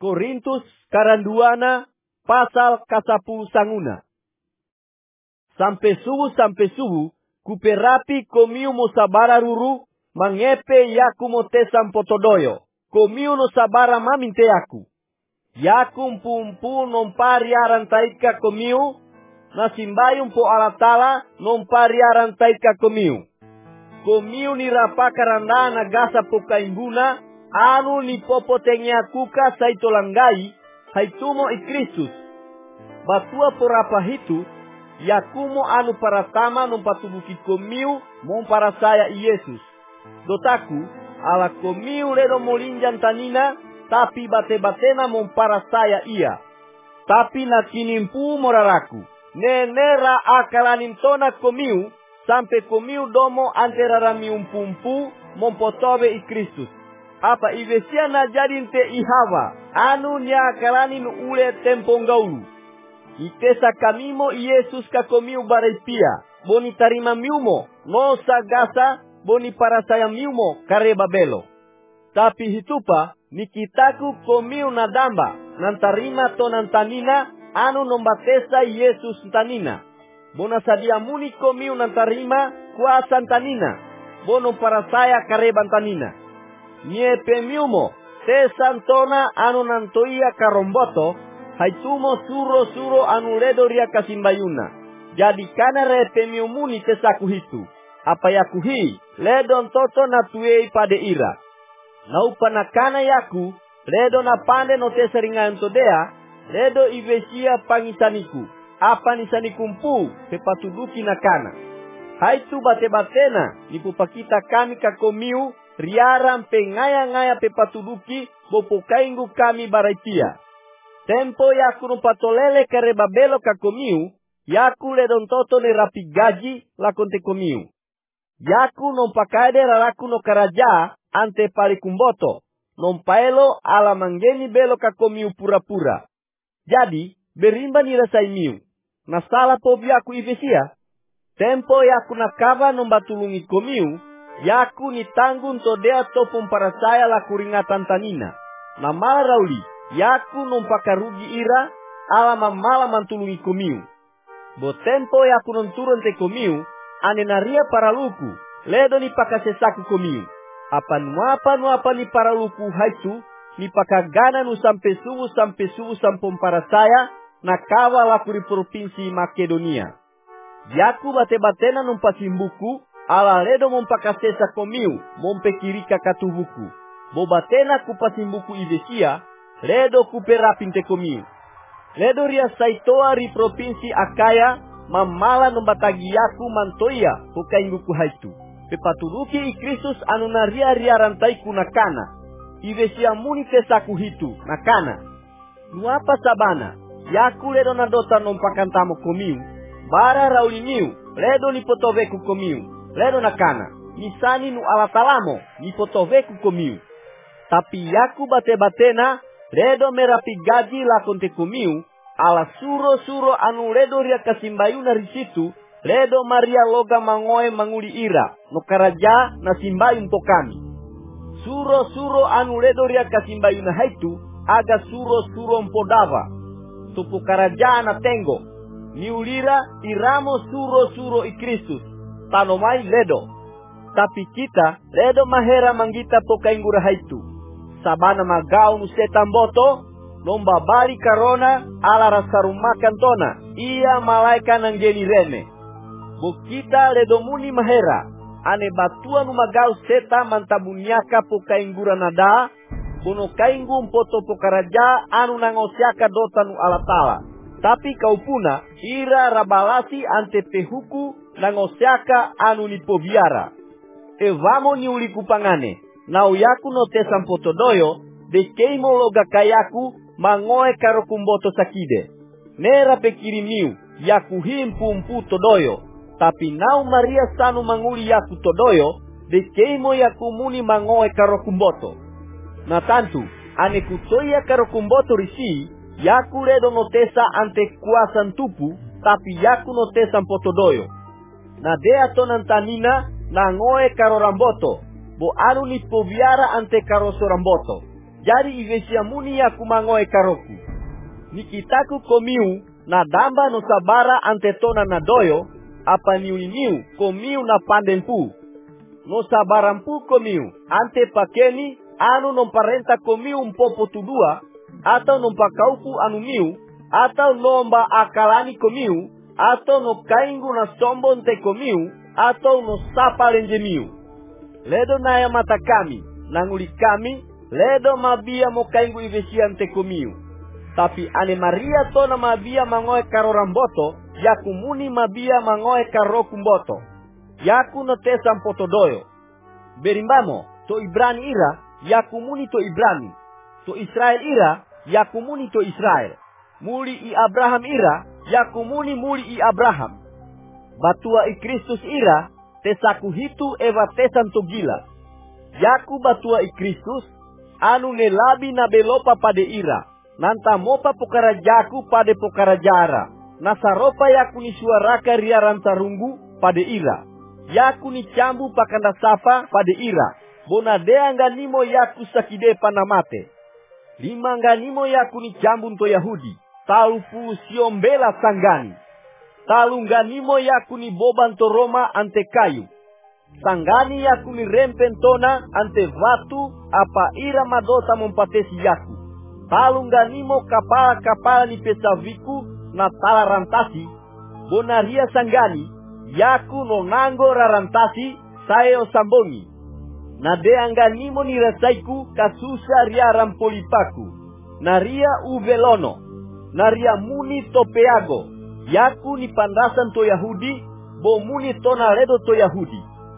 Korintus karanduana pasal kasapuluh sanguna. Sampai subuh kuperapi komiu mo sabara ruru mangepe yaku mo tesam potodoyo. Komiu no sabara maminte yaku. Yaku mpumpu nompariaran taika komiu nasimbayum po alatala nompariaran taika komiu. Komiu ni rapakaranda nagasa po kaimbuna anu ni popotengya kuka saitolanggai haitumo i Kristus. Batua porapa hitu yakumo anu paratama nompatubuki komiu mon para saya Yesus. Dotaku ala komiu ledo molinjan tanina tapi bate-batena mon para saya ia. Tapi nakinimpu moraraku. Nenera akalanin tona komiu sampai komiu domo antara ramium pumpu mompotobe i Kristus. Apa ivesia na jadin te ihawa anu nya kalanin ule tempong gaulu. Itesa kamimo Yesus ka komiu barepia boni tarima miumo no sagasa boni para saya miumo kareba belo. Tapi hitupa nikitaku komiu nadamba nantarima to nantanina anu nombatesa Yesus tanina. Bona sadia muni komiu nantarima kuasa tanina. Bono para saya kareban tanina. Nye pemiumo te santona anu nantoia karomboto haitumo suro anu ledo ria kasimbayuna. Jadi kana re pemiumuni tesaku hitu. Apa yakuhi ledon toto natuei pade ira. Naupanakana yaku ledo na pande no te seringan todea ledo ivesia pangisaniku. Apa nisanikumpu pepatuduki nakana. Haitu bate-batena nipupakita kami kakomiu riaran pengaya-ngaya pepatuduki bopokaingu kami baraitia. Tempo yaku numpatolele karebabelo kakomiu yaku ledon toto ne rapi gaji lakonte komiu. Yaku nompakade raraku no karaja ante palikumboto. Nompaelo ala manggeni belo kakomiu pura-pura. Jadi berimba nirasai miu. Nasala pobiaku ivesia. Tempo yaku nakava nombatulungi komiu. Yaku ni tanggung todea topum para saya lakuringatan tanina. Namala rauli. Yaku nompakarugi ira. Ala mamala mantulungi komiu. Bo tempo yaku nonturun te komiu. Ane naria para luku. Ledo ni pakasesaku komiu. Apa nuapa ni para luku haitu. Ni pakagana nu sampai subuh sampom para saya. Nakawa laku di provinsi Makedonia. Yaku bate-batena numpasimbuku. Ala ledo mompakasesa komiu. Mompekirika katubuku. Bobatena kupasimbuku ivesia. Ledo kuperapinte komiu. Ledo ria saitoa ri provinsi Akaya. Mamala nombatagi yaku mantoia. Hukainguku haitu. Pepaturuki i Kristus anu naria rantaiku nakana. Ivesia muni tesaku hitu nakana. Nuapa sabana. Yaku ledo nadota nompakantamo komiu. Bara rauliniu. Ledo nipotoveku komiu. Ledo nakana. Nisani nu alatalamo. Nipotoveku komiu. Tapi yaku bate-batena. Ledo merapi gaji lakonte komiu. Ala suro anu ledo ria kasimbayuna risitu. Ledo Maria loga mangoe manguli ira. No karaja na simbayun to kami. Suro anu ledo ria kasimbayuna haitu. Aga suro mpodava. Tupu karaja na tengo. Niulira iramo suro i Kristus. Tanomai ledo. Tapi kita ledo mahera manggita pokaingura haitu. Sabana magau nusetan boto. Lomba bari karona ala rasarumakan tona. Ia malaikan nanggeni rene. Bukita ledomuni mahera. Ane batuan umagau seta mantabuniaka pokaingura nada. Bono kaingum poto pokaraja anu nangosiaka dotanu alatala. Tapi kau puna ira rabalasi ante pehuku nangosiaka anu nipobiara. Evamo ni uliku pangane. Nau yaku no tesam potodoyo. Dekeimo loga kayaku mangoe karokumboto sakide. Nera pekirimiu yaku himpumpu todoyo. Tapi nau Maria sanu manguli yaku todoyo. Dekeimo yaku muni mangoe karokumboto. Na tantu ane kutoya karokumboto risi. Yaku ledo notesa ante kuasan tupu. Tapi yaku notesan potodoyo. Na dea tonan tanina nangoe karoramboto. Bo anu nipobiara ante karosoramboto. Jadi ivesia muni yaku mangoe karoku. Nikitaku komiu na damba no sabara antetona na doyo. Apa niu komiu na pandempu. No sabarampu komiu ante pakeni anu nomparenta komiu umpopo tudua. Atau nompakauku anu miu. Atau nomba akalani komiu. Atau no kaingu na sombon te komiu. Atau no sapa lenje miu. Ledo naya mata kami. Nanguli kami. Ledo mabia mo kaingu ivesian te komiu. Tapi ane Maria tona mabia mangoe karo ramboto. Yaku muni mabia mangoe karo kumboto. Yaku no te sampoto doyo. Berimbamo to Ibrani ira. Yaku muni to Ibrani. To Israel ira. Yaku muni to Israel. Muli i Abraham ira. Yaku muli i Abraham. Batua i Kristus ira. Tesaku hitu eva tesan to gila. Yaku batua i Kristus. Anu nelabi na belopa pade ira. Nanta mopa pokarajaku pade pokarajara. Nasaropa yaku ni suaraka riaran sarunggu pade ira. Yaku ni cambu pakanda safa pade ira. Bonadea nganimo yaku sakide panamate. Lima nganimo yaku ni cambu to Yahudi. Talu pulu siombela sanggani. Talu nganimo yaku ni boban to Roma ante kayu. Sanggani yaku ni rempentona ante vatu apa ira madota mompatesi yaku. Talu nganimo kapala ni pesaviku na tala rantasi. Bonaria sanggani yaku no nango rarantasi sayo sambongi. Nadea nganimo ni rasaiku kasusa ria rampolipaku. Naria uvelono. Naria muni topeago. Yaku ni pandasan to Yahudi. Bo muni tona ledo to Yahudi.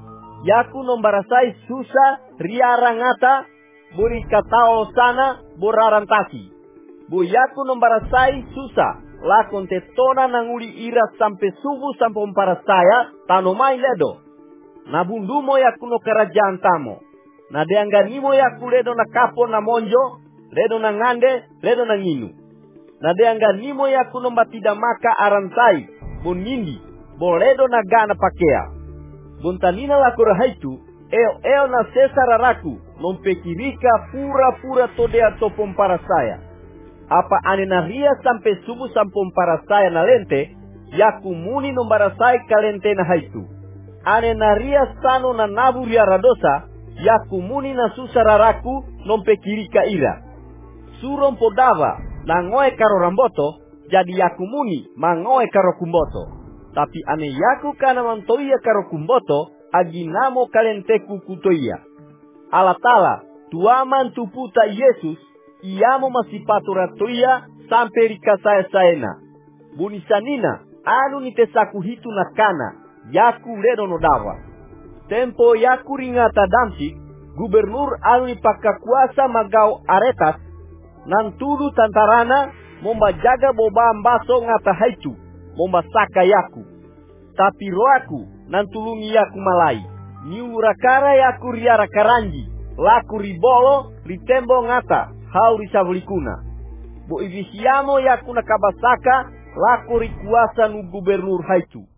Yaku nombarasai susa ria rangata. Buri katao sana borarantasi. Bo yaku nombarasai susa. Lakon te tona nanguli ira sampai subuh sampai umparasaya. Tanomai ledo. Nabundumo yaku no kerajaan tamo. Nadeanganimo yaku ledo na kapo na monjo. Ledo na ngande. Ledo na nginu. Nadeanganimo yaku no batida maka arantai. Bonindi. Boledo na gana pakea. Bontanina laku rahaitu. Eo na sesararaku. Nompekirika pura todea topom para saya. Apa ane naria sampai subuh sampom para saya na lente. Yaku muni nombarasai kalente na haitu. Ane naria sano na naburia radosa. Yaku muni na susararaku nompekirika ira. Surom podava na ngoe karo ramboto. Jadi yaku muni mangoe karo kumboto. Tapi ane yaku kana mantoia karo kumboto. Aginamo kalenteku kutoia. Alatala tuaman tuputa Yesus. Iamo masipaturatoia sampai rikasaya saena. Bunisanina anu nitesaku hitu na kana. Yaku ledo no dawa. Tempo yaku ringata Damsik. Gubernur anu nipakakuasa magau Aretas. Nantulu tantarana. Momba jaga boba ambaso ngata haitu. Momba saka yaku. Tapi roaku nantulungi yaku malai. Niurakara yaku riara karanji. Laku ribolo ritembo ngata. Hau risavulikuna. Bo ivisiamo yaku nakabasaka. Laku rikuasa nu gubernur haitu.